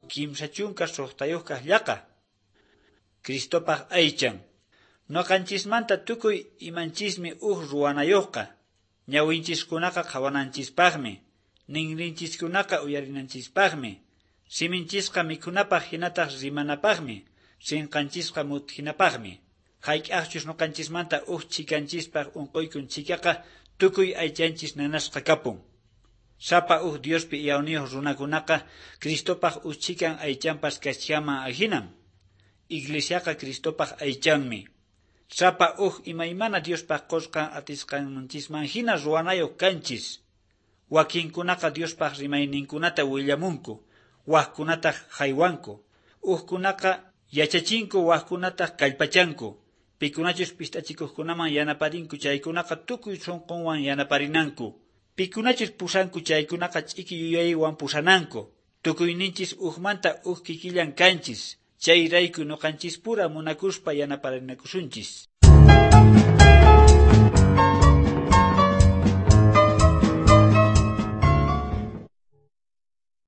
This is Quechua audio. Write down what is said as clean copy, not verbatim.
kimsa chunka suqtayuqqa llaqa. Cristopaq aychan. Noqanchismanta tukuy imanchismi ruwanayuqqa. Ñawinchikunaqa qawananchispaqmi. Ninrinchikunaqa uyarinanchispaqmi. Siminchisqa mikunapaq hinataq rimanapaqmi. Sinqanchisqa muthinapaqmi. Hayk'aqchus noqanchismanta chikanchispaq unquykun chikaqa tukuy aychanchis nanasqa kapun. Sapa Diospi yawniyuq runakunaqa Cristopaq chikan aychanpas kachkaman ahinam. Iglesiaqa Cristopaq aychanmi. Sapa imaymana Diospaq qosqan atisqanchisman hina ruwanayuq kanchis. Wakinkunaqa Diospaq rimayninkunata willamunku. Waqkunataq haywanku. Kunaqa yachachinku, waqkunataq kallpachanku. Pikunachus pistachikuqkunaman yanaparinku chaykunaqa tukuy sunqunwan yanaparinanku. Pikunachus pusanku chaykunaqa ch'iki yuyaywan pusananku. Tukuyninchis manta kikillan kanchis. Chayrayku nuqanchis pura munakuspa yanaparinakusunchis.